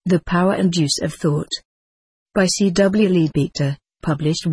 The Power and Use of Thought. By C. W. Leadbeater, published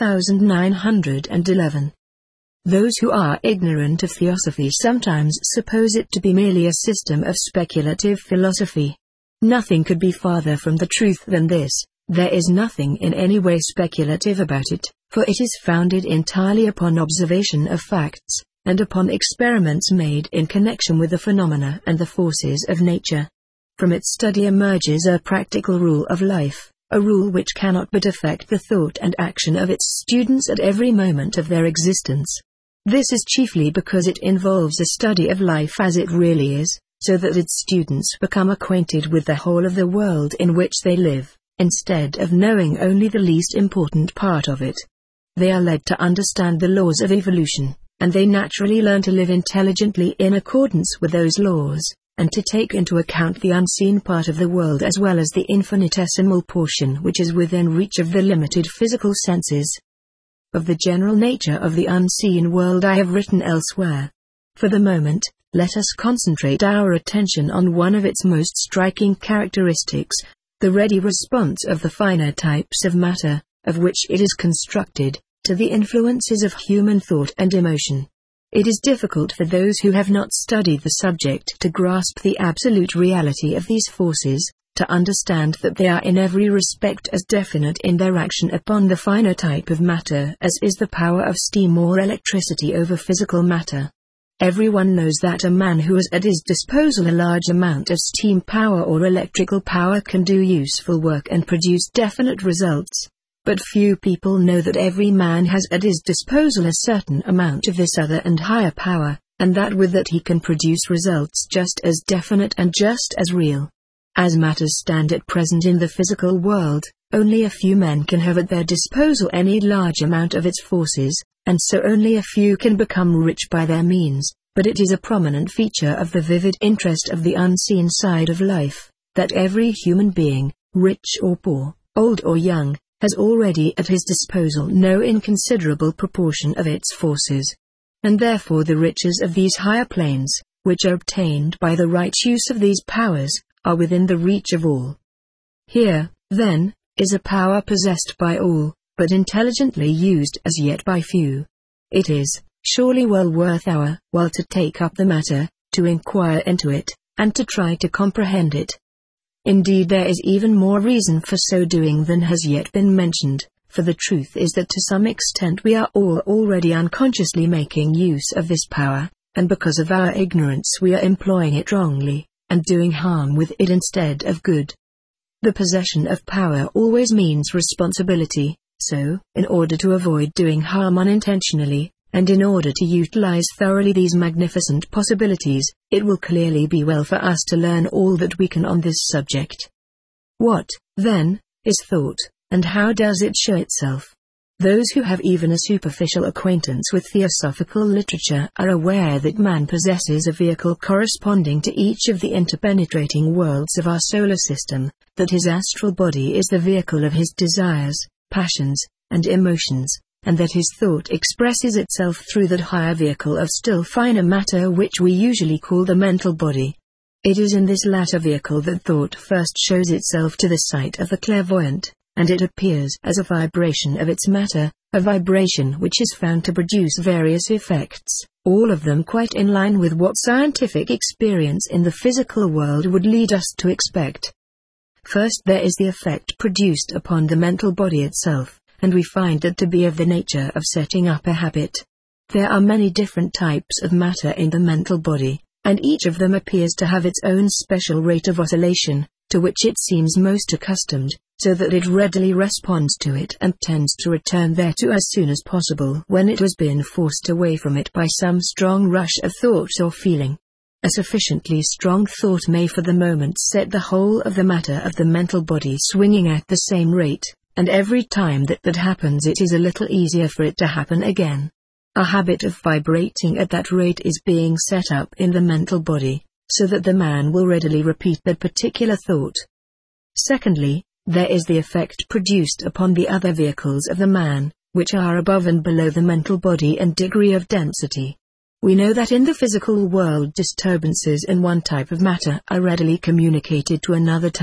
1911. Those who are ignorant of theosophy sometimes suppose it to be merely a system of speculative philosophy. Nothing could be farther from the truth than this. There is nothing in any way speculative about it, for it is founded entirely upon observation of facts, and upon experiments made in connection with the phenomena and the forces of nature. From its study emerges a practical rule of life, a rule which cannot but affect the thought and action of its students at every moment of their existence. This is chiefly because it involves a study of life as it really is, so that its students become acquainted with the whole of the world in which they live, instead of knowing only the least important part of it. They are led to understand the laws of evolution, and they naturally learn to live intelligently in accordance with those laws, and to take into account the unseen part of the world as well as the infinitesimal portion which is within reach of the limited physical senses. Of the general nature of the unseen world I have written elsewhere. For the moment, let us concentrate our attention on one of its most striking characteristics, the ready response of the finer types of matter, of which it is constructed, to the influences of human thought and emotion. It is difficult for those who have not studied the subject to grasp the absolute reality of these forces, to understand that they are in every respect as definite in their action upon the finer type of matter as is the power of steam or electricity over physical matter. Everyone knows that a man who has at his disposal a large amount of steam power or electrical power can do useful work and produce definite results. But few people know that every man has at his disposal a certain amount of this other and higher power, and that with it he can produce results just as definite and just as real. As matters stand at present in the physical world, only a few men can have at their disposal any large amount of its forces, and so only a few can become rich by their means, but it is a prominent feature of the vivid interest of the unseen side of life, that every human being, rich or poor, old or young, has already at his disposal no inconsiderable proportion of its forces. And therefore the riches of these higher planes, which are obtained by the right use of these powers, are within the reach of all. Here, then, is a power possessed by all, but intelligently used as yet by few. It is, surely well worth our while to take up the matter, to inquire into it, and to try to comprehend it. Indeed, there is even more reason for so doing than has yet been mentioned, for the truth is that to some extent we are all already unconsciously making use of this power, and because of our ignorance we are employing it wrongly, and doing harm with it instead of good. The possession of power always means responsibility, so, in order to avoid doing harm unintentionally, and in order to utilize thoroughly these magnificent possibilities, it will clearly be well for us to learn all that we can on this subject. What, then, is thought, and how does it show itself? Those who have even a superficial acquaintance with theosophical literature are aware that man possesses a vehicle corresponding to each of the interpenetrating worlds of our solar system, that his astral body is the vehicle of his desires, passions, and emotions, and that his thought expresses itself through that higher vehicle of still finer matter which we usually call the mental body. It is in this latter vehicle that thought first shows itself to the sight of the clairvoyant, and it appears as a vibration of its matter, a vibration which is found to produce various effects, all of them quite in line with what scientific experience in the physical world would lead us to expect. First, there is the effect produced upon the mental body itself, and we find it to be of the nature of setting up a habit. There are many different types of matter in the mental body, and each of them appears to have its own special rate of oscillation, to which it seems most accustomed, so that it readily responds to it and tends to return thereto as soon as possible when it has been forced away from it by some strong rush of thought or feeling. A sufficiently strong thought may for the moment set the whole of the matter of the mental body swinging at the same rate, and every time that happens it is a little easier for it to happen again. A habit of vibrating at that rate is being set up in the mental body, so that the man will readily repeat that particular thought. Secondly, there is the effect produced upon the other vehicles of the man, which are above and below the mental body and degree of density. We know that in the physical world disturbances in one type of matter are readily communicated to another type,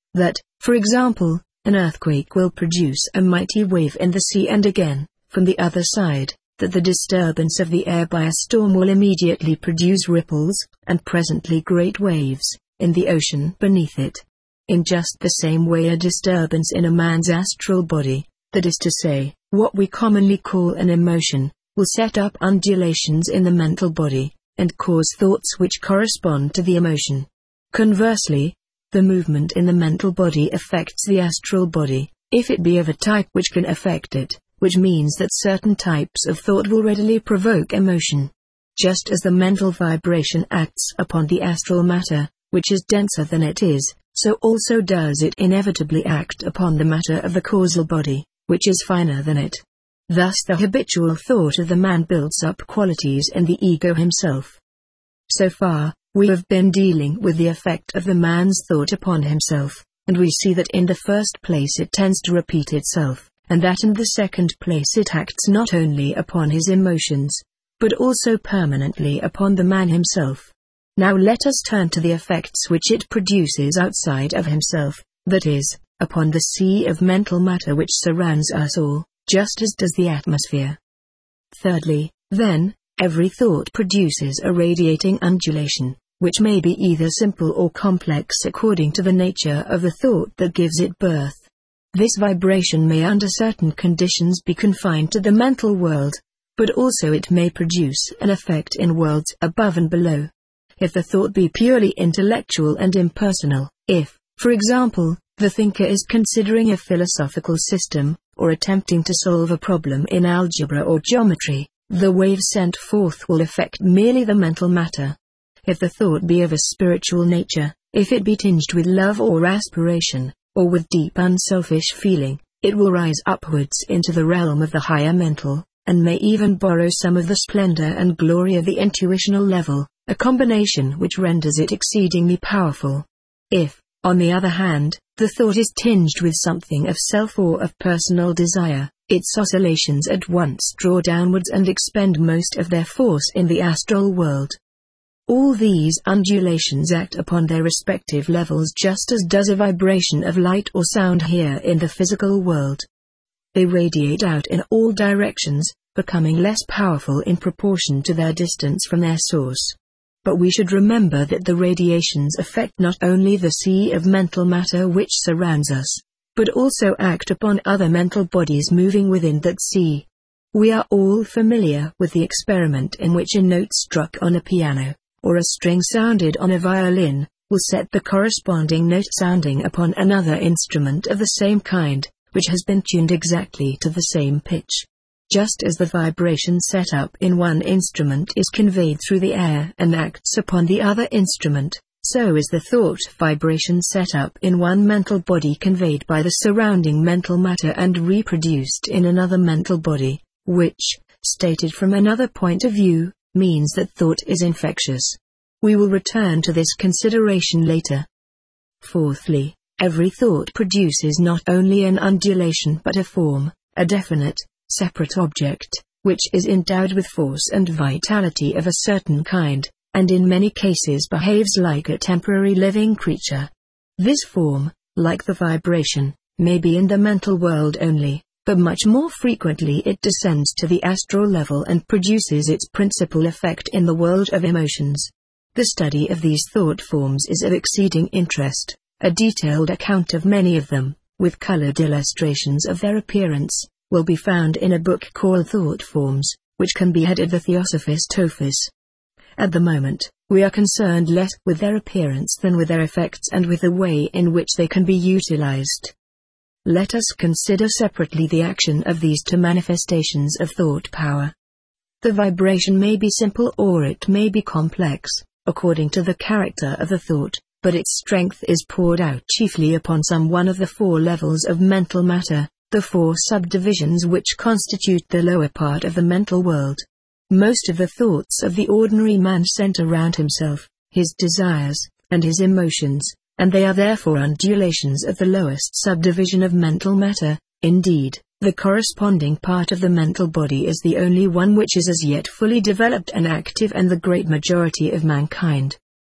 that, for example, an earthquake will produce a mighty wave in the sea, and again, from the other side, that the disturbance of the air by a storm will immediately produce ripples, and presently great waves, in the ocean beneath it. In just the same way a disturbance in a man's astral body, that is to say, what we commonly call an emotion, will set up undulations in the mental body, and cause thoughts which correspond to the emotion. Conversely, the movement in the mental body affects the astral body, if it be of a type which can affect it, which means that certain types of thought will readily provoke emotion. Just as the mental vibration acts upon the astral matter, which is denser than it is, so also does it inevitably act upon the matter of the causal body, which is finer than it. Thus the habitual thought of the man builds up qualities in the ego himself. So far, we have been dealing with the effect of the man's thought upon himself, and we see that in the first place it tends to repeat itself, and that in the second place it acts not only upon his emotions, but also permanently upon the man himself. Now let us turn to the effects which it produces outside of himself, that is, upon the sea of mental matter which surrounds us all, just as does the atmosphere. Thirdly, then, every thought produces a radiating undulation, which may be either simple or complex according to the nature of the thought that gives it birth. This vibration may under certain conditions be confined to the mental world, but also it may produce an effect in worlds above and below. If the thought be purely intellectual and impersonal, if, for example, the thinker is considering a philosophical system, or attempting to solve a problem in algebra or geometry, the wave sent forth will affect merely the mental matter. If the thought be of a spiritual nature, if it be tinged with love or aspiration, or with deep unselfish feeling, it will rise upwards into the realm of the higher mental, and may even borrow some of the splendor and glory of the intuitional level, a combination which renders it exceedingly powerful. If, on the other hand, the thought is tinged with something of self or of personal desire, its oscillations at once draw downwards and expend most of their force in the astral world. All these undulations act upon their respective levels just as does a vibration of light or sound here in the physical world. They radiate out in all directions, becoming less powerful in proportion to their distance from their source. But we should remember that the radiations affect not only the sea of mental matter which surrounds us, but also act upon other mental bodies moving within that sea. We are all familiar with the experiment in which a note struck on a piano, or a string sounded on a violin, will set the corresponding note sounding upon another instrument of the same kind, which has been tuned exactly to the same pitch. Just as the vibration set up in one instrument is conveyed through the air and acts upon the other instrument, so is the thought vibration set up in one mental body conveyed by the surrounding mental matter and reproduced in another mental body, which, stated from another point of view, means that thought is infectious. We will return to this consideration later. Fourthly, every thought produces not only an undulation but a form, a definite, separate object, which is endowed with force and vitality of a certain kind, and in many cases behaves like a temporary living creature. This form, like the vibration, may be in the mental world only, but much more frequently it descends to the astral level and produces its principal effect in the world of emotions. The study of these thought forms is of exceeding interest. A detailed account of many of them, with colored illustrations of their appearance, will be found in a book called Thought Forms, which can be had at the Theosophist office. At the moment, we are concerned less with their appearance than with their effects and with the way in which they can be utilized. Let us consider separately the action of these two manifestations of thought power. The vibration may be simple or it may be complex, according to the character of the thought, but its strength is poured out chiefly upon some one of the four levels of mental matter, the four subdivisions which constitute the lower part of the mental world. Most of the thoughts of the ordinary man center around himself, his desires, and his emotions, and they are therefore undulations of the lowest subdivision of mental matter. Indeed, the corresponding part of the mental body is the only one which is as yet fully developed and active, and the great majority of mankind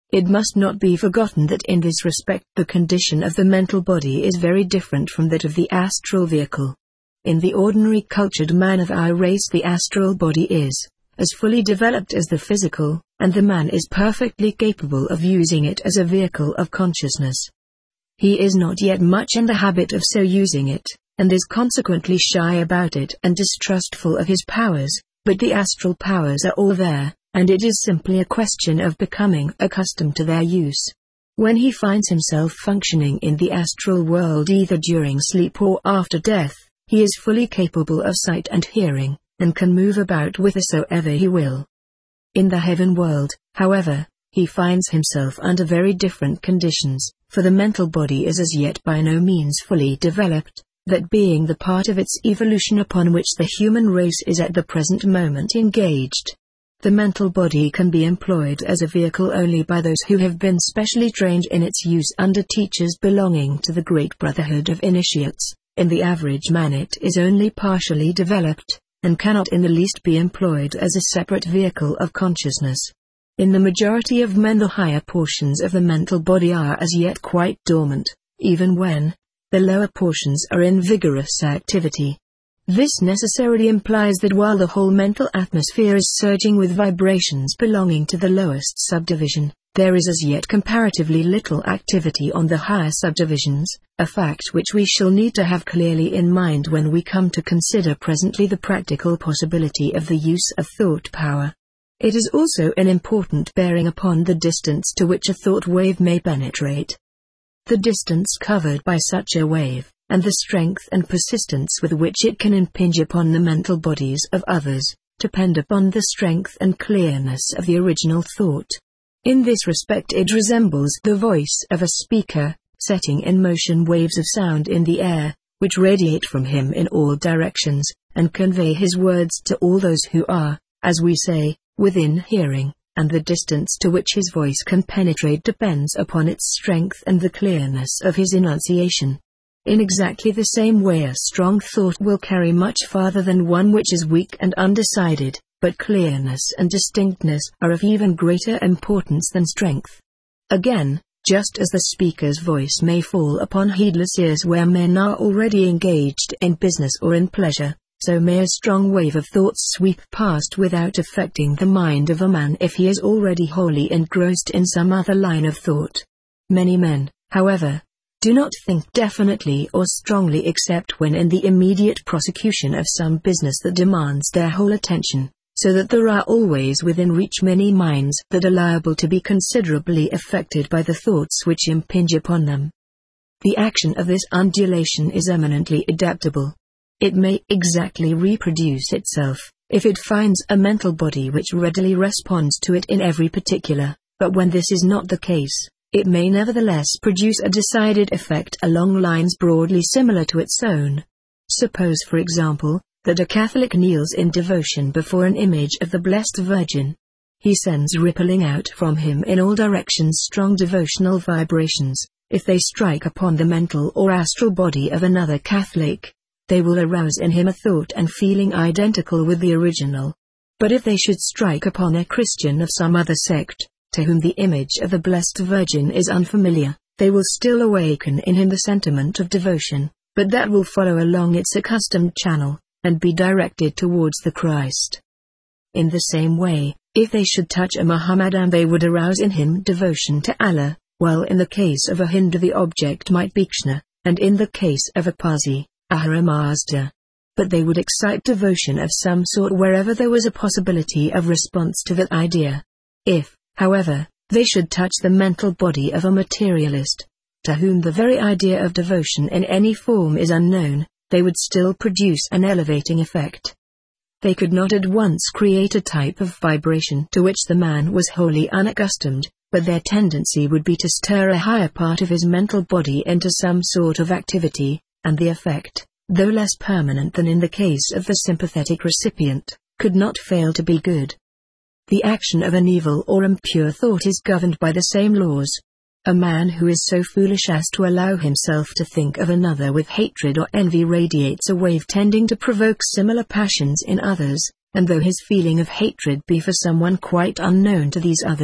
It must not be forgotten that in this respect the condition of the mental body is very different from that of the astral vehicle. In the ordinary cultured man of our race, the astral body is as fully developed as the physical, and the man is perfectly capable of using it as a vehicle of consciousness. He is not yet much in the habit of so using it, and is consequently shy about it and distrustful of his powers, but the astral powers are all there, and it is simply a question of becoming accustomed to their use. When he finds himself functioning in the astral world either during sleep or after death, he is fully capable of sight and hearing, and can move about whithersoever he will. In the heaven world, however, he finds himself under very different conditions, for the mental body is as yet by no means fully developed, that being the part of its evolution upon which the human race is at the present moment engaged. The mental body can be employed as a vehicle only by those who have been specially trained in its use under teachers belonging to the great brotherhood of initiates. In the average man it is only partially developed, and cannot in the least be employed as a separate vehicle of consciousness. In the majority of men the higher portions of the mental body are as yet quite dormant, even when the lower portions are in vigorous activity. This necessarily implies that while the whole mental atmosphere is surging with vibrations belonging to the lowest subdivision, there is as yet comparatively little activity on the higher subdivisions, a fact which we shall need to have clearly in mind when we come to consider presently the practical possibility of the use of thought power. It is also an important bearing upon the distance to which a thought wave may penetrate. The distance covered by such a wave, and the strength and persistence with which it can impinge upon the mental bodies of others, depend upon the strength and clearness of the original thought. In this respect it resembles the voice of a speaker, setting in motion waves of sound in the air, which radiate from him in all directions, and convey his words to all those who are, as we say, within hearing, and the distance to which his voice can penetrate depends upon its strength and the clearness of his enunciation. In exactly the same way a strong thought will carry much farther than one which is weak and undecided, but clearness and distinctness are of even greater importance than strength. Again, just as the speaker's voice may fall upon heedless ears where men are already engaged in business or in pleasure, so may a strong wave of thoughts sweep past without affecting the mind of a man if he is already wholly engrossed in some other line of thought. Many men, however, do not think definitely or strongly except when in the immediate prosecution of some business that demands their whole attention, so that there are always within reach many minds that are liable to be considerably affected by the thoughts which impinge upon them. The action of this undulation is eminently adaptable. It may exactly reproduce itself, if it finds a mental body which readily responds to it in every particular, but when this is not the case, it may nevertheless produce a decided effect along lines broadly similar to its own. Suppose, for example, that a Catholic kneels in devotion before an image of the Blessed Virgin. He sends rippling out from him in all directions strong devotional vibrations. If they strike upon the mental or astral body of another Catholic, they will arouse in him a thought and feeling identical with the original. But if they should strike upon a Christian of some other sect, to whom the image of the Blessed Virgin is unfamiliar, they will still awaken in him the sentiment of devotion, but that will follow along its accustomed channel, and be directed towards the Christ. In the same way, if they should touch a Mohammedan they would arouse in him devotion to Allah, while in the case of a Hindu the object might be Krishna, and in the case of a Parsi, Ahura Mazda. But they would excite devotion of some sort wherever there was a possibility of response to that idea. If, however, they should touch the mental body of a materialist, to whom the very idea of devotion in any form is unknown, they would still produce an elevating effect. They could not at once create a type of vibration to which the man was wholly unaccustomed, but their tendency would be to stir a higher part of his mental body into some sort of activity, and the effect, though less permanent than in the case of the sympathetic recipient, could not fail to be good. The action of an evil or impure thought is governed by the same laws. A man who is so foolish as to allow himself to think of another with hatred or envy radiates a wave tending to provoke similar passions in others, and though his feeling of hatred be for someone quite unknown to these others,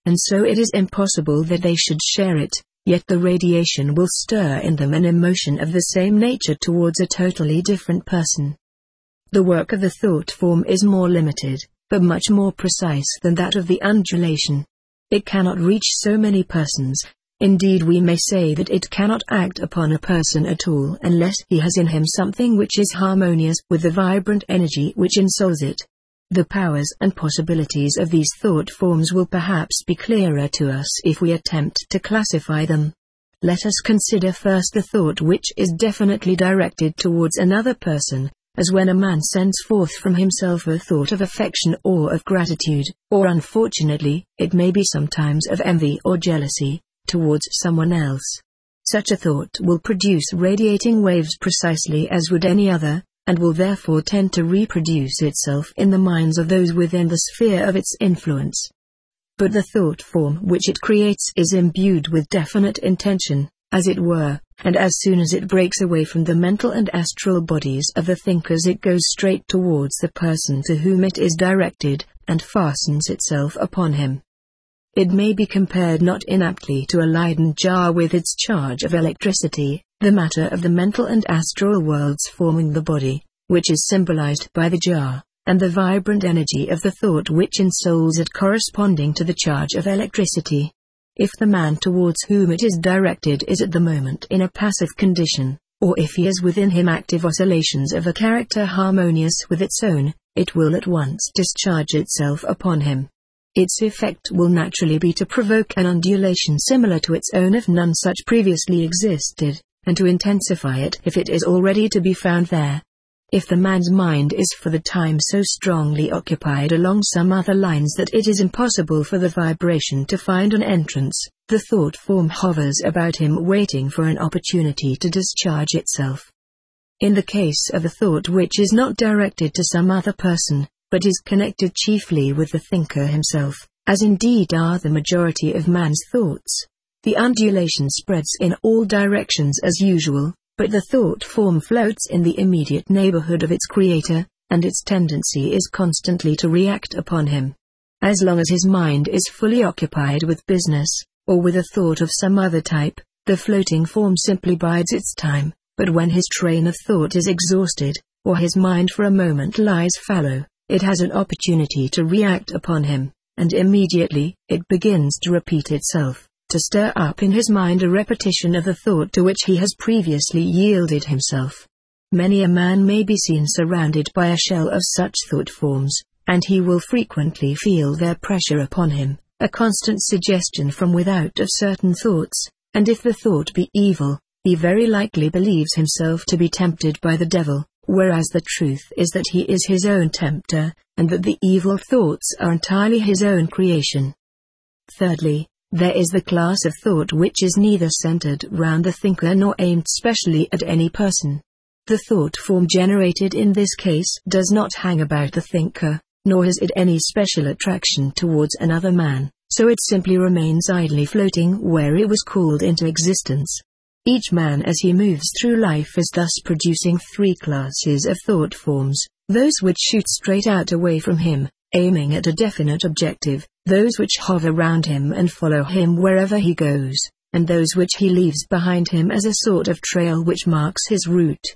and so it is impossible that they should share it, yet the radiation will stir in them an emotion of the same nature towards a totally different person. The work of the thought form is more limited, but much more precise than that of the undulation. It cannot reach so many persons. Indeed, we may say that it cannot act upon a person at all unless he has in him something which is harmonious with the vibrant energy which ensouls it. The powers and possibilities of these thought forms will perhaps be clearer to us if we attempt to classify them. Let us consider first the thought which is definitely directed towards another person, as when a man sends forth from himself a thought of affection or of gratitude, or unfortunately, it may be sometimes of envy or jealousy, towards someone else. Such a thought will produce radiating waves precisely as would any other, and will therefore tend to reproduce itself in the minds of those within the sphere of its influence. But the thought form which it creates is imbued with definite intention, as it were, and as soon as it breaks away from the mental and astral bodies of the thinkers, it goes straight towards the person to whom it is directed, and fastens itself upon him. It may be compared not inaptly to a Leyden jar with its charge of electricity, the matter of the mental and astral worlds forming the body, which is symbolized by the jar, and the vibrant energy of the thought which ensouls it corresponding to the charge of electricity. If the man towards whom it is directed is at the moment in a passive condition, or if he has within him active oscillations of a character harmonious with its own, it will at once discharge itself upon him. Its effect will naturally be to provoke an undulation similar to its own if none such previously existed, and to intensify it if it is already to be found there. If the man's mind is for the time so strongly occupied along some other lines that it is impossible for the vibration to find an entrance, the thought form hovers about him waiting for an opportunity to discharge itself. In the case of a thought which is not directed to some other person, but is connected chiefly with the thinker himself, as indeed are the majority of man's thoughts, the undulation spreads in all directions as usual, but the thought form floats in the immediate neighborhood of its creator, and its tendency is constantly to react upon him. As long as his mind is fully occupied with business, or with a thought of some other type, the floating form simply bides its time, but when his train of thought is exhausted, or his mind for a moment lies fallow, it has an opportunity to react upon him, and immediately, it begins to repeat itself, to stir up in his mind a repetition of the thought to which he has previously yielded himself. Many a man may be seen surrounded by a shell of such thought forms, and he will frequently feel their pressure upon him, a constant suggestion from without of certain thoughts, and if the thought be evil, he very likely believes himself to be tempted by the devil, whereas the truth is that he is his own tempter, and that the evil thoughts are entirely his own creation. Thirdly, there is the class of thought which is neither centered round the thinker nor aimed specially at any person. The thought form generated in this case does not hang about the thinker, nor has it any special attraction towards another man, so it simply remains idly floating where it was called into existence. Each man as he moves through life is thus producing three classes of thought forms: those which shoot straight out away from him, aiming at a definite objective, those which hover round him and follow him wherever he goes, and those which he leaves behind him as a sort of trail which marks his route.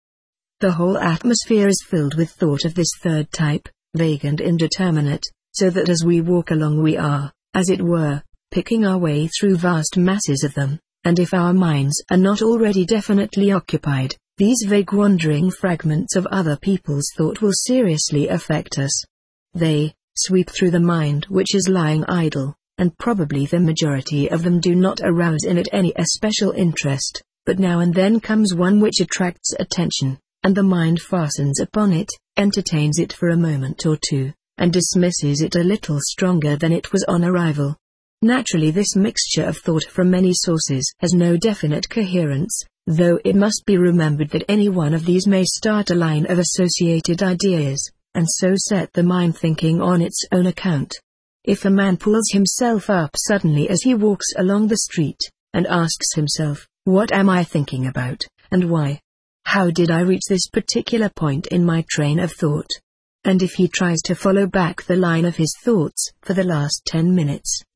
The whole atmosphere is filled with thought of this third type, vague and indeterminate, so that as we walk along we are, as it were, picking our way through vast masses of them. And if our minds are not already definitely occupied, these vague wandering fragments of other people's thought will seriously affect us. They sweep through the mind which is lying idle, and probably the majority of them do not arouse in it any especial interest, but now and then comes one which attracts attention, and the mind fastens upon it, entertains it for a moment or two, and dismisses it a little stronger than it was on arrival. Naturally, this mixture of thought from many sources has no definite coherence, though it must be remembered that any one of these may start a line of associated ideas, and so set the mind thinking on its own account. If a man pulls himself up suddenly as he walks along the street, and asks himself, "What am I thinking about, and why? How did I reach this particular point in my train of thought?" And if he tries to follow back the line of his thoughts for the last 10 minutes,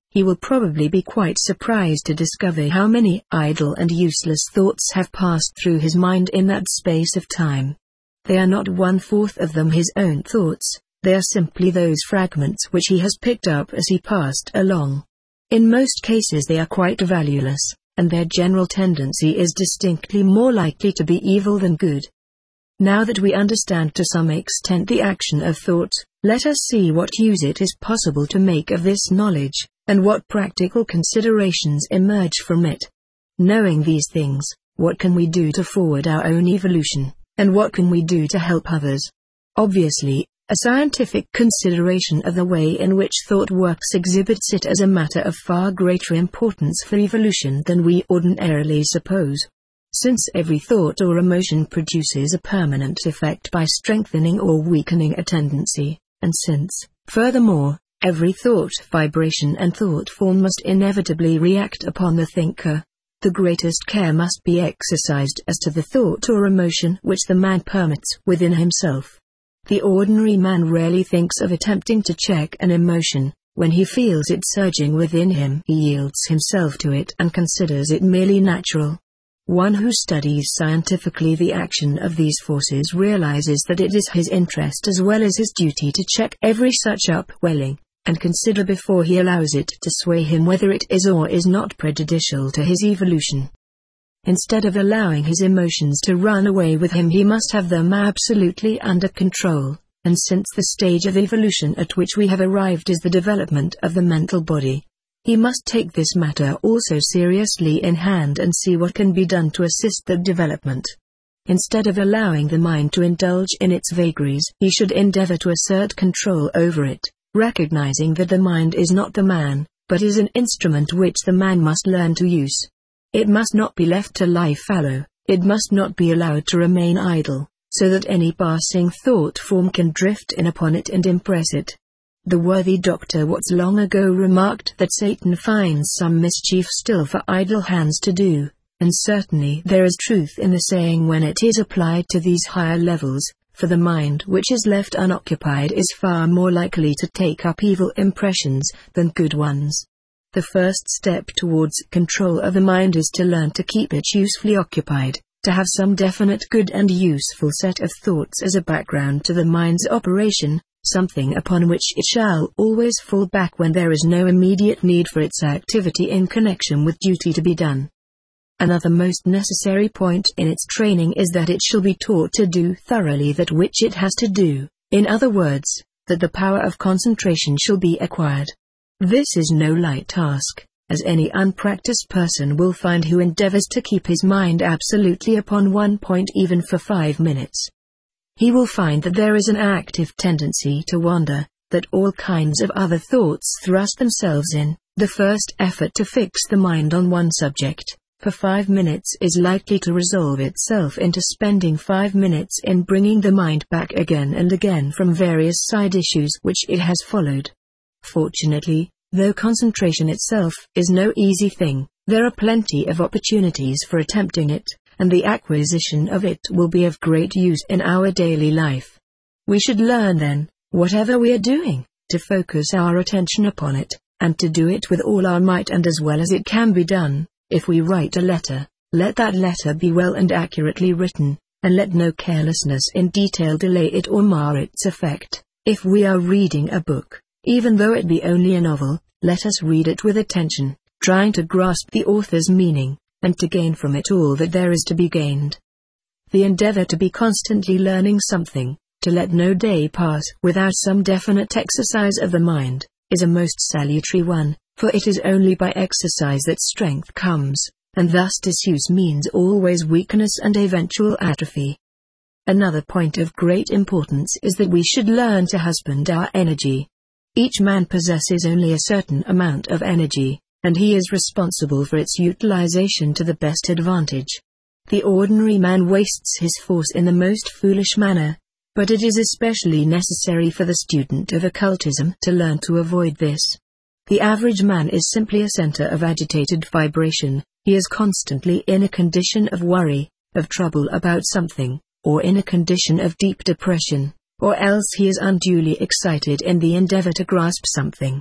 he will probably be quite surprised to discover how many idle and useless thoughts have passed through his mind in that space of time. They are not 1/4 of them his own thoughts, they are simply those fragments which he has picked up as he passed along. In most cases they are quite valueless, and their general tendency is distinctly more likely to be evil than good. Now that we understand to some extent the action of thought, let us see what use it is possible to make of this knowledge, and what practical considerations emerge from it. Knowing these things, what can we do to forward our own evolution, and what can we do to help others? Obviously, a scientific consideration of the way in which thought works exhibits it as a matter of far greater importance for evolution than we ordinarily suppose. Since every thought or emotion produces a permanent effect by strengthening or weakening a tendency, and since, furthermore, every thought vibration and thought form must inevitably react upon the thinker, the greatest care must be exercised as to the thought or emotion which the man permits within himself. The ordinary man rarely thinks of attempting to check an emotion. When he feels it surging within him, he yields himself to it and considers it merely natural. One who studies scientifically the action of these forces realizes that it is his interest as well as his duty to check every such upwelling, and consider before he allows it to sway him whether it is or is not prejudicial to his evolution. Instead of allowing his emotions to run away with him, he must have them absolutely under control, and since the stage of evolution at which we have arrived is the development of the mental body, he must take this matter also seriously in hand and see what can be done to assist the development. Instead of allowing the mind to indulge in its vagaries, he should endeavor to assert control over it, recognizing that the mind is not the man, but is an instrument which the man must learn to use. It must not be left to lie fallow, it must not be allowed to remain idle, so that any passing thought form can drift in upon it and impress it. The worthy Dr. Watts long ago remarked that Satan finds some mischief still for idle hands to do, and certainly there is truth in the saying when it is applied to these higher levels, for the mind which is left unoccupied is far more likely to take up evil impressions than good ones. The first step towards control of the mind is to learn to keep it usefully occupied, to have some definite good and useful set of thoughts as a background to the mind's operation, something upon which it shall always fall back when there is no immediate need for its activity in connection with duty to be done. Another most necessary point in its training is that it shall be taught to do thoroughly that which it has to do, in other words, that the power of concentration shall be acquired. This is no light task, as any unpracticed person will find who endeavors to keep his mind absolutely upon one point even for 5 minutes. He will find that there is an active tendency to wander, that all kinds of other thoughts thrust themselves in. The first effort to fix the mind on one subject, for 5 minutes, is likely to resolve itself into spending 5 minutes in bringing the mind back again and again from various side issues which it has followed. Fortunately, though concentration itself is no easy thing, there are plenty of opportunities for attempting it, and the acquisition of it will be of great use in our daily life. We should learn then, whatever we are doing, to focus our attention upon it, and to do it with all our might and as well as it can be done. If we write a letter, let that letter be well and accurately written, and let no carelessness in detail delay it or mar its effect. If we are reading a book, even though it be only a novel, let us read it with attention, trying to grasp the author's meaning, and to gain from it all that there is to be gained. The endeavor to be constantly learning something, to let no day pass without some definite exercise of the mind, is a most salutary one, for it is only by exercise that strength comes, and thus disuse means always weakness and eventual atrophy. Another point of great importance is that we should learn to husband our energy. Each man possesses only a certain amount of energy, and he is responsible for its utilization to the best advantage. The ordinary man wastes his force in the most foolish manner, but it is especially necessary for the student of occultism to learn to avoid this. The average man is simply a center of agitated vibration. He is constantly in a condition of worry, of trouble about something, or in a condition of deep depression, or else he is unduly excited in the endeavor to grasp something.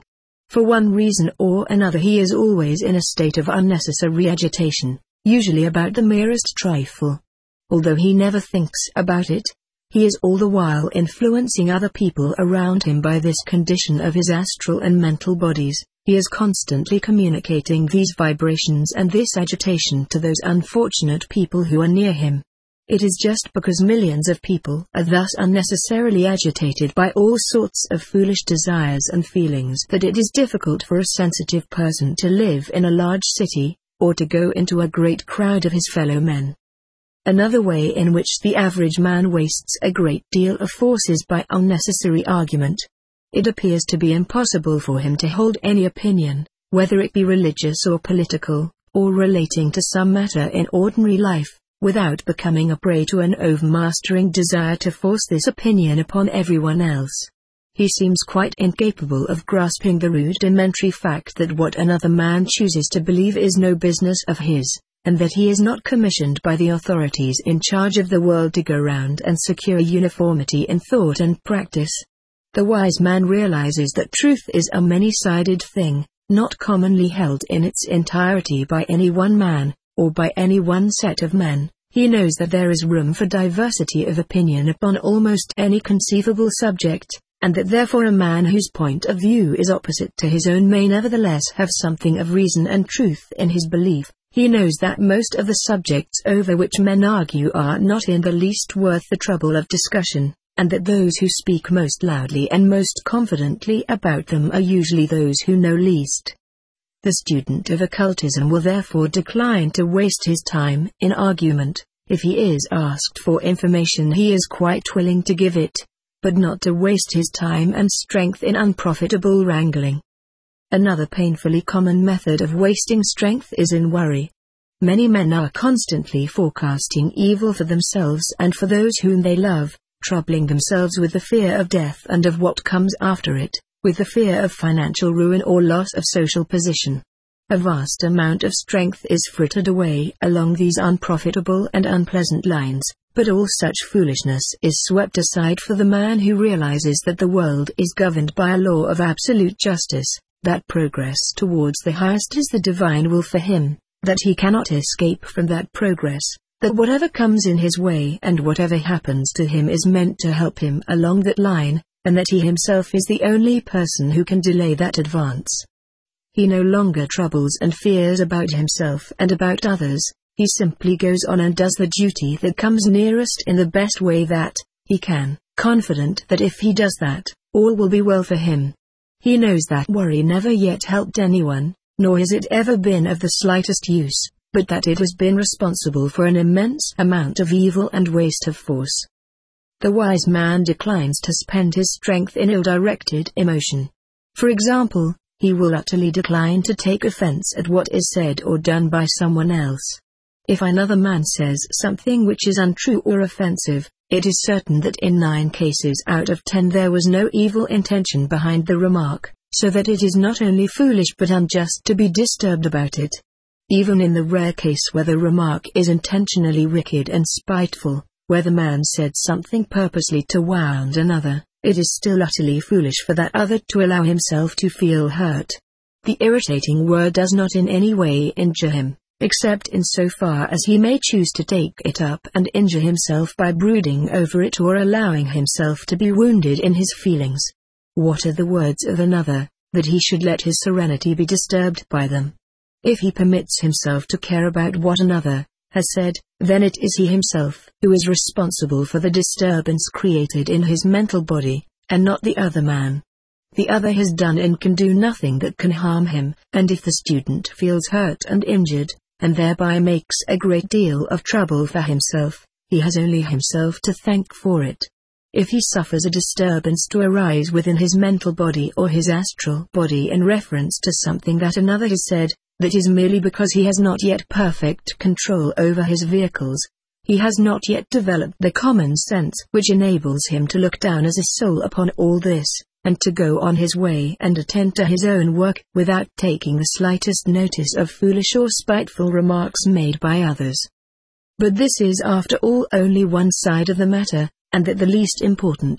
For one reason or another he is always in a state of unnecessary agitation, usually about the merest trifle. Although he never thinks about it, he is all the while influencing other people around him by this condition of his astral and mental bodies. He is constantly communicating these vibrations and this agitation to those unfortunate people who are near him. It is just because millions of people are thus unnecessarily agitated by all sorts of foolish desires and feelings that it is difficult for a sensitive person to live in a large city, or to go into a great crowd of his fellow men. Another way in which the average man wastes a great deal of force is by unnecessary argument. It appears to be impossible for him to hold any opinion, whether it be religious or political, or relating to some matter in ordinary life, without becoming a prey to an overmastering desire to force this opinion upon everyone else. He seems quite incapable of grasping the rudimentary fact that what another man chooses to believe is no business of his, and that he is not commissioned by the authorities in charge of the world to go round and secure uniformity in thought and practice. The wise man realizes that truth is a many-sided thing, not commonly held in its entirety by any one man, or by any one set of men. He knows that there is room for diversity of opinion upon almost any conceivable subject, and that therefore a man whose point of view is opposite to his own may nevertheless have something of reason and truth in his belief. He knows that most of the subjects over which men argue are not in the least worth the trouble of discussion, and that those who speak most loudly and most confidently about them are usually those who know least. The student of occultism will therefore decline to waste his time in argument. If he is asked for information he is quite willing to give it, but not to waste his time and strength in unprofitable wrangling. Another painfully common method of wasting strength is in worry. Many men are constantly forecasting evil for themselves and for those whom they love, troubling themselves with the fear of death and of what comes after it, with the fear of financial ruin or loss of social position. A vast amount of strength is frittered away along these unprofitable and unpleasant lines, but all such foolishness is swept aside for the man who realizes that the world is governed by a law of absolute justice, that progress towards the highest is the divine will for him, that he cannot escape from that progress, that whatever comes in his way and whatever happens to him is meant to help him along that line, and that he himself is the only person who can delay that advance. He no longer troubles and fears about himself and about others, he simply goes on and does the duty that comes nearest in the best way that he can, confident that if he does that, all will be well for him. He knows that worry never yet helped anyone, nor has it ever been of the slightest use, but that it has been responsible for an immense amount of evil and waste of force. The wise man declines to spend his strength in ill-directed emotion. For example, he will utterly decline to take offense at what is said or done by someone else. If another man says something which is untrue or offensive, it is certain that in 9 cases out of 10 there was no evil intention behind the remark, so that it is not only foolish but unjust to be disturbed about it. Even in the rare case where the remark is intentionally wicked and spiteful, where the man said something purposely to wound another, it is still utterly foolish for that other to allow himself to feel hurt. The irritating word does not in any way injure him, except in so far as he may choose to take it up and injure himself by brooding over it or allowing himself to be wounded in his feelings. What are the words of another, that he should let his serenity be disturbed by them? If he permits himself to care about what another has said, then it is he himself who is responsible for the disturbance created in his mental body, and not the other man. The other has done and can do nothing that can harm him, and if the student feels hurt and injured, and thereby makes a great deal of trouble for himself, he has only himself to thank for it. If he suffers a disturbance to arise within his mental body or his astral body in reference to something that another has said, that is merely because he has not yet perfect control over his vehicles. He has not yet developed the common sense which enables him to look down as a soul upon all this, and to go on his way and attend to his own work without taking the slightest notice of foolish or spiteful remarks made by others. But this is after all only one side of the matter, and that the least important.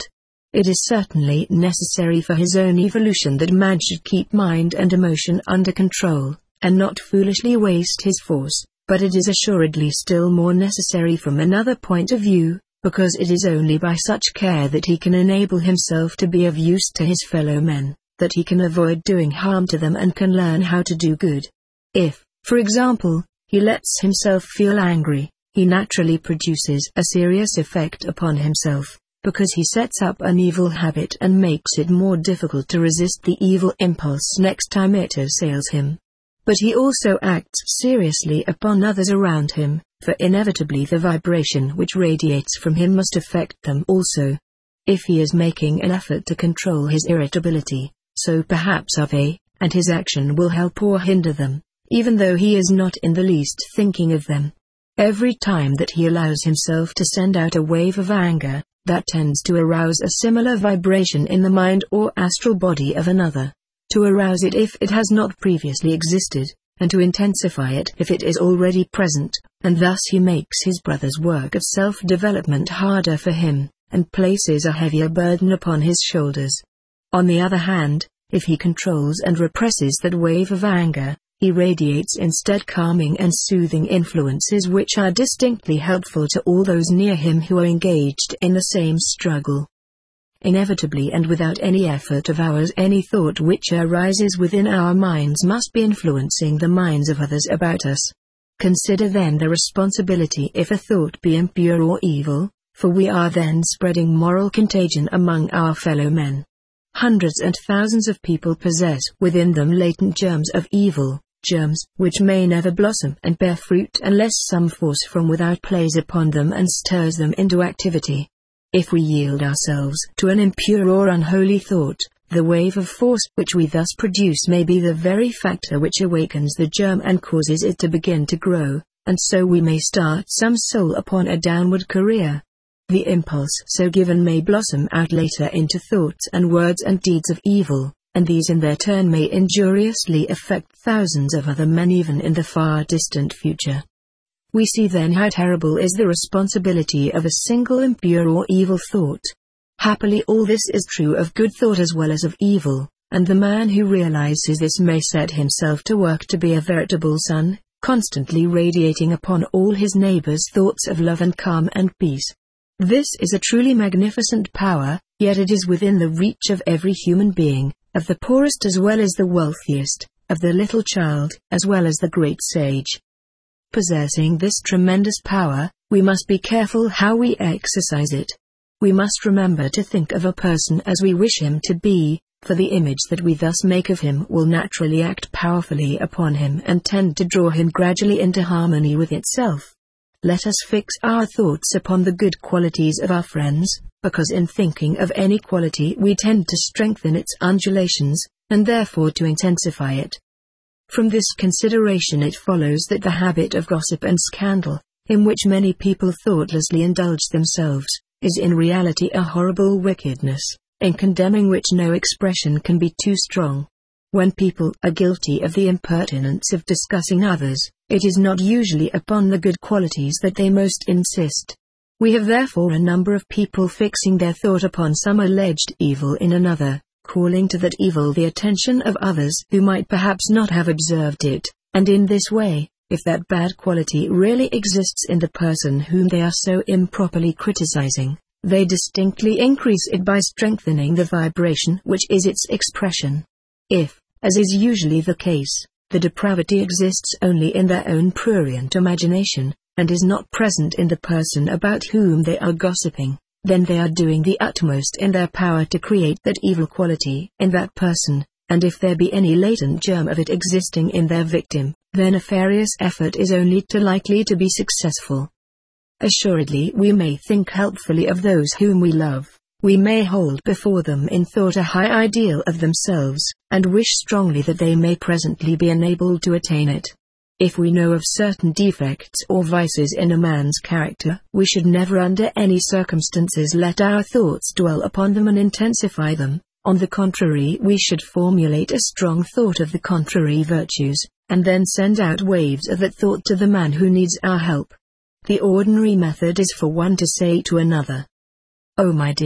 It is certainly necessary for his own evolution that man should keep mind and emotion under control, and not foolishly waste his force, but it is assuredly still more necessary from another point of view, because it is only by such care that he can enable himself to be of use to his fellow men, that he can avoid doing harm to them and can learn how to do good. If, for example, he lets himself feel angry, he naturally produces a serious effect upon himself, because he sets up an evil habit and makes it more difficult to resist the evil impulse next time it assails him. But he also acts seriously upon others around him, for inevitably the vibration which radiates from him must affect them also. If he is making an effort to control his irritability, so perhaps are they, and his action will help or hinder them, even though he is not in the least thinking of them. Every time that he allows himself to send out a wave of anger, that tends to arouse a similar vibration in the mind or astral body of another, to arouse it if it has not previously existed, and to intensify it if it is already present, and thus he makes his brother's work of self-development harder for him, and places a heavier burden upon his shoulders. On the other hand, if he controls and represses that wave of anger, he radiates instead calming and soothing influences which are distinctly helpful to all those near him who are engaged in the same struggle. Inevitably and without any effort of ours, any thought which arises within our minds must be influencing the minds of others about us. Consider then the responsibility if a thought be impure or evil, for we are then spreading moral contagion among our fellow men. Hundreds and thousands of people possess within them latent germs of evil, germs which may never blossom and bear fruit unless some force from without plays upon them and stirs them into activity. If we yield ourselves to an impure or unholy thought, the wave of force which we thus produce may be the very factor which awakens the germ and causes it to begin to grow, and so we may start some soul upon a downward career. The impulse so given may blossom out later into thoughts and words and deeds of evil, and these in their turn may injuriously affect thousands of other men even in the far distant future. We see then how terrible is the responsibility of a single impure or evil thought. Happily all this is true of good thought as well as of evil, and the man who realizes this may set himself to work to be a veritable sun, constantly radiating upon all his neighbors thoughts of love and calm and peace. This is a truly magnificent power, yet it is within the reach of every human being, of the poorest as well as the wealthiest, of the little child as well as the great sage. Possessing this tremendous power, we must be careful how we exercise it. We must remember to think of a person as we wish him to be, for the image that we thus make of him will naturally act powerfully upon him and tend to draw him gradually into harmony with itself. Let us fix our thoughts upon the good qualities of our friends, because in thinking of any quality we tend to strengthen its undulations, and therefore to intensify it. From this consideration it follows that the habit of gossip and scandal, in which many people thoughtlessly indulge themselves, is in reality a horrible wickedness, in condemning which no expression can be too strong. When people are guilty of the impertinence of discussing others, it is not usually upon the good qualities that they most insist. We have therefore a number of people fixing their thought upon some alleged evil in another, calling to that evil the attention of others who might perhaps not have observed it, and in this way, if that bad quality really exists in the person whom they are so improperly criticizing, they distinctly increase it by strengthening the vibration which is its expression. If, as is usually the case, the depravity exists only in their own prurient imagination, and is not present in the person about whom they are gossiping, then they are doing the utmost in their power to create that evil quality in that person, and if there be any latent germ of it existing in their victim, their nefarious effort is only too likely to be successful. Assuredly we may think helpfully of those whom we love. We may hold before them in thought a high ideal of themselves, and wish strongly that they may presently be enabled to attain it. If we know of certain defects or vices in a man's character, we should never under any circumstances let our thoughts dwell upon them and intensify them. On the contrary, we should formulate a strong thought of the contrary virtues, and then send out waves of that thought to the man who needs our help. The ordinary method is for one to say to another, "Oh my dear,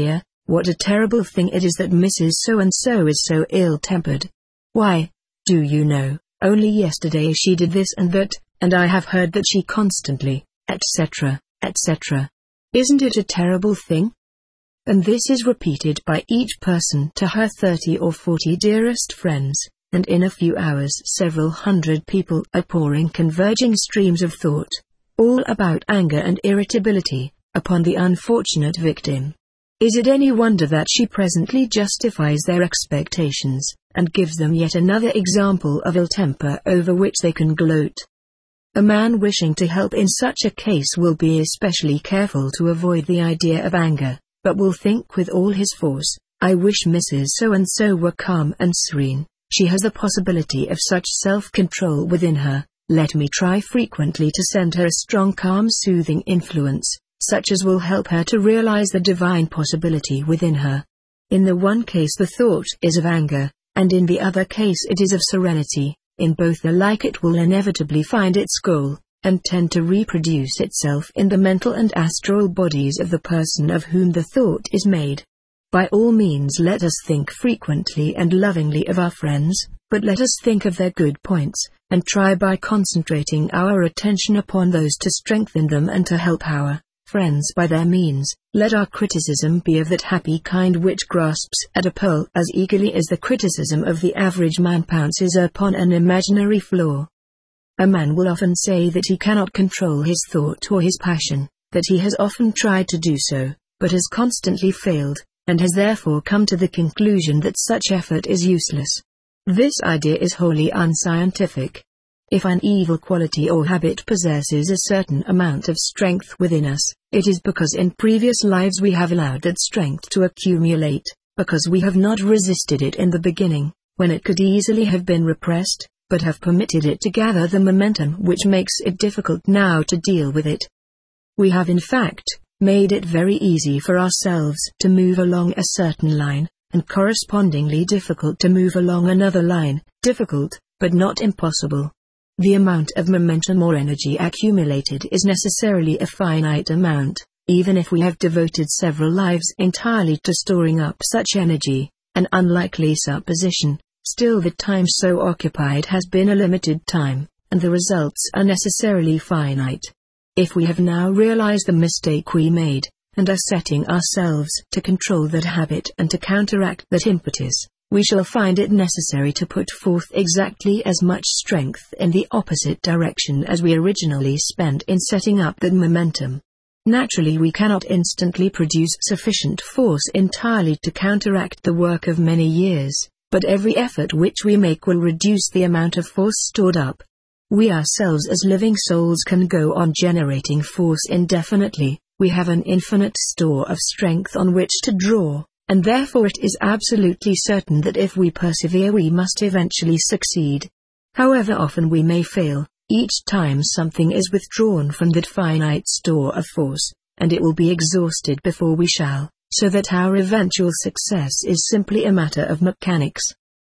What a terrible thing it is that Mrs. So-and-so is so ill-tempered. Why, do you know, only yesterday she did this and that, and I have heard that she constantly, etc., etc. Isn't it a terrible thing? And this is repeated by each person to her 30 or 40 dearest friends, and in a few hours several hundred people are pouring converging streams of thought, all about anger and irritability, upon the unfortunate victim. Is it any wonder that she presently justifies their expectations, and gives them yet another example of ill temper over which they can gloat? A man wishing to help in such a case will be especially careful to avoid the idea of anger, but will think with all his force, I wish Mrs. So-and-so were calm and serene, she has the possibility of such self-control within her, let me try frequently to send her a strong calm soothing influence, such as will help her to realize the divine possibility within her. In the one case the thought is of anger, and in the other case it is of serenity. In both alike it will inevitably find its goal, and tend to reproduce itself in the mental and astral bodies of the person of whom the thought is made. By all means let us think frequently and lovingly of our friends, but let us think of their good points, and try by concentrating our attention upon those to strengthen them and to help our friends by their means. Let our criticism be of that happy kind which grasps at a pearl as eagerly as the criticism of the average man pounces upon an imaginary flaw. A man will often say that he cannot control his thought or his passion, that he has often tried to do so, but has constantly failed, and has therefore come to the conclusion that such effort is useless. This idea is wholly unscientific. If an evil quality or habit possesses a certain amount of strength within us, it is because in previous lives we have allowed that strength to accumulate, because we have not resisted it in the beginning, when it could easily have been repressed, but have permitted it to gather the momentum which makes it difficult now to deal with it. We have in fact made it very easy for ourselves to move along a certain line, and correspondingly difficult to move along another line, difficult, but not impossible. The amount of momentum or energy accumulated is necessarily a finite amount, even if we have devoted several lives entirely to storing up such energy, an unlikely supposition. Still the time so occupied has been a limited time, and the results are necessarily finite. If we have now realized the mistake we made, and are setting ourselves to control that habit and to counteract that impetus, we shall find it necessary to put forth exactly as much strength in the opposite direction as we originally spent in setting up that momentum. Naturally we cannot instantly produce sufficient force entirely to counteract the work of many years, but every effort which we make will reduce the amount of force stored up. We ourselves as living souls can go on generating force indefinitely. We have an infinite store of strength on which to draw, and therefore it is absolutely certain that if we persevere we must eventually succeed. However often we may fail, each time something is withdrawn from that finite store of force, and it will be exhausted before we shall, so that our eventual success is simply a matter of mechanics.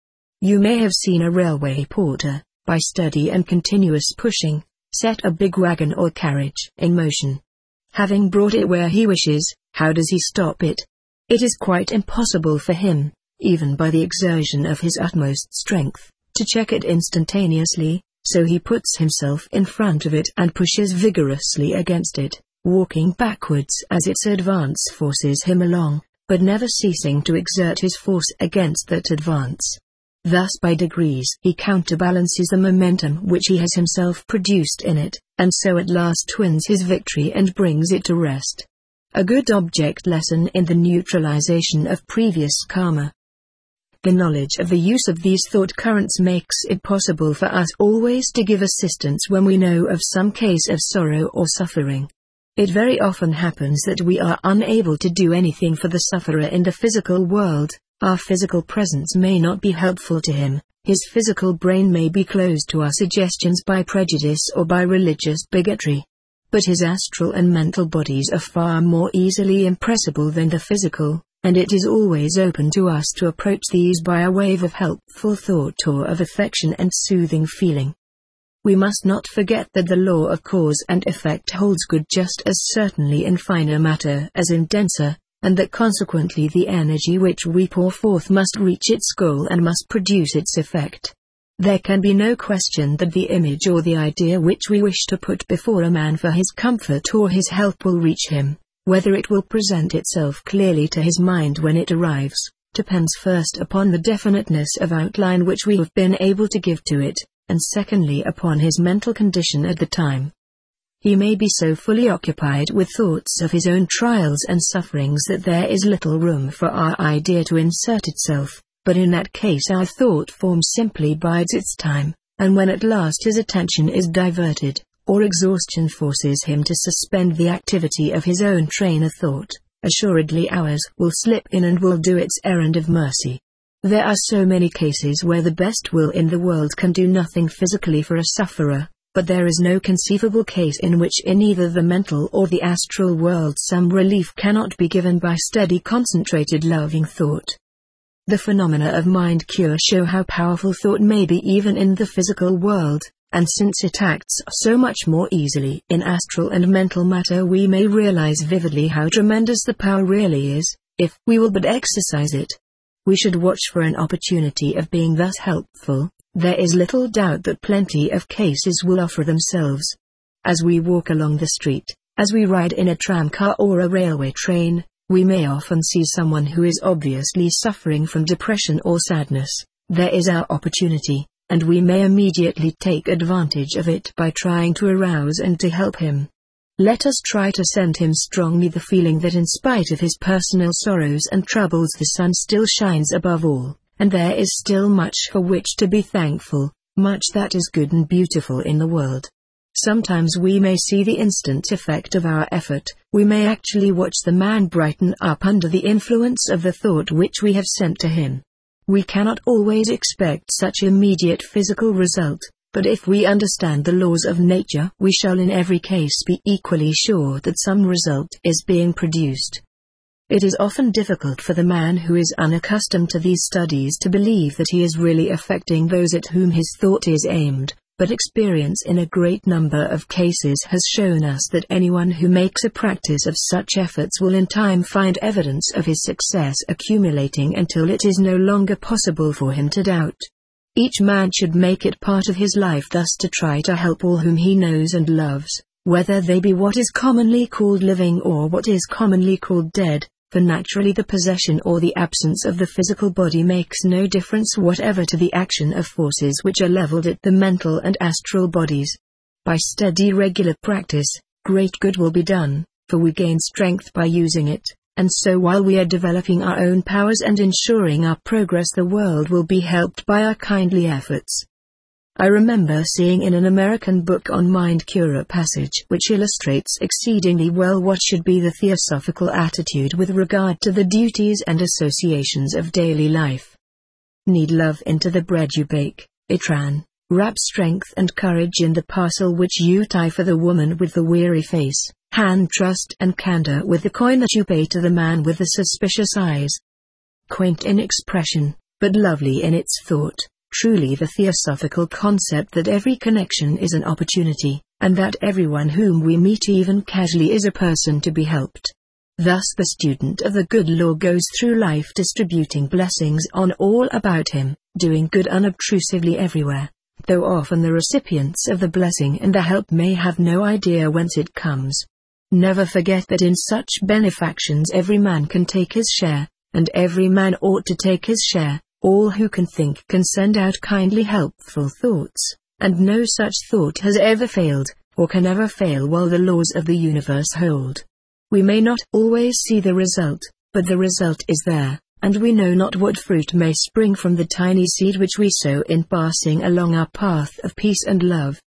You may have seen a railway porter, by steady and continuous pushing, set a big wagon or carriage in motion. Having brought it where he wishes, how does he stop it? It is quite impossible for him, even by the exertion of his utmost strength, to check it instantaneously, so he puts himself in front of it and pushes vigorously against it, walking backwards as its advance forces him along, but never ceasing to exert his force against that advance. Thus by degrees he counterbalances the momentum which he has himself produced in it, and so at last wins his victory and brings it to rest. A good object lesson in the neutralization of previous karma. The knowledge of the use of these thought currents makes it possible for us always to give assistance when we know of some case of sorrow or suffering. It very often happens that we are unable to do anything for the sufferer in the physical world. Our physical presence may not be helpful to him, his physical brain may be closed to our suggestions by prejudice or by religious bigotry. But his astral and mental bodies are far more easily impressible than the physical, and it is always open to us to approach these by a wave of helpful thought or of affection and soothing feeling. We must not forget that the law of cause and effect holds good just as certainly in finer matter as in denser, and that consequently the energy which we pour forth must reach its goal and must produce its effect. There can be no question that the image or the idea which we wish to put before a man for his comfort or his help will reach him. Whether it will present itself clearly to his mind when it arrives, depends first upon the definiteness of outline which we have been able to give to it, and secondly upon his mental condition at the time. He may be so fully occupied with thoughts of his own trials and sufferings that there is little room for our idea to insert itself, but in that case our thought form simply bides its time, and when at last his attention is diverted, or exhaustion forces him to suspend the activity of his own train of thought, assuredly ours will slip in and will do its errand of mercy. There are so many cases where the best will in the world can do nothing physically for a sufferer, but there is no conceivable case in which in either the mental or the astral world some relief cannot be given by steady concentrated loving thought. The phenomena of mind cure show how powerful thought may be even in the physical world, and since it acts so much more easily in astral and mental matter, we may realize vividly how tremendous the power really is, if we will but exercise it. We should watch for an opportunity of being thus helpful. There is little doubt that plenty of cases will offer themselves. As we walk along the street, as we ride in a tramcar or a railway train, we may often see someone who is obviously suffering from depression or sadness. There is our opportunity, and we may immediately take advantage of it by trying to arouse and to help him. Let us try to send him strongly the feeling that in spite of his personal sorrows and troubles the sun still shines above all, and there is still much for which to be thankful, much that is good and beautiful in the world. Sometimes we may see the instant effect of our effort, we may actually watch the man brighten up under the influence of the thought which we have sent to him. We cannot always expect such immediate physical result, but if we understand the laws of nature, we shall in every case be equally sure that some result is being produced. It is often difficult for the man who is unaccustomed to these studies to believe that he is really affecting those at whom his thought is aimed, but experience in a great number of cases has shown us that anyone who makes a practice of such efforts will in time find evidence of his success accumulating until it is no longer possible for him to doubt. Each man should make it part of his life thus to try to help all whom he knows and loves, whether they be what is commonly called living or what is commonly called dead. For naturally the possession or the absence of the physical body makes no difference whatever to the action of forces which are leveled at the mental and astral bodies. By steady regular practice, great good will be done, for we gain strength by using it, and so while we are developing our own powers and ensuring our progress, the world will be helped by our kindly efforts. I remember seeing in an American book on mind cure a passage which illustrates exceedingly well what should be the theosophical attitude with regard to the duties and associations of daily life. Knead love into the bread you bake, Itran. Wrap strength and courage in the parcel which you tie for the woman with the weary face. Hand trust and candor with the coin that you pay to the man with the suspicious eyes. Quaint in expression, but lovely in its thought. Truly the theosophical concept that every connection is an opportunity, and that everyone whom we meet even casually is a person to be helped. Thus the student of the good law goes through life distributing blessings on all about him, doing good unobtrusively everywhere, though often the recipients of the blessing and the help may have no idea whence it comes. Never forget that in such benefactions every man can take his share, and every man ought to take his share. All who can think can send out kindly helpful thoughts, and no such thought has ever failed, or can ever fail while the laws of the universe hold. We may not always see the result, but the result is there, and we know not what fruit may spring from the tiny seed which we sow in passing along our path of peace and love.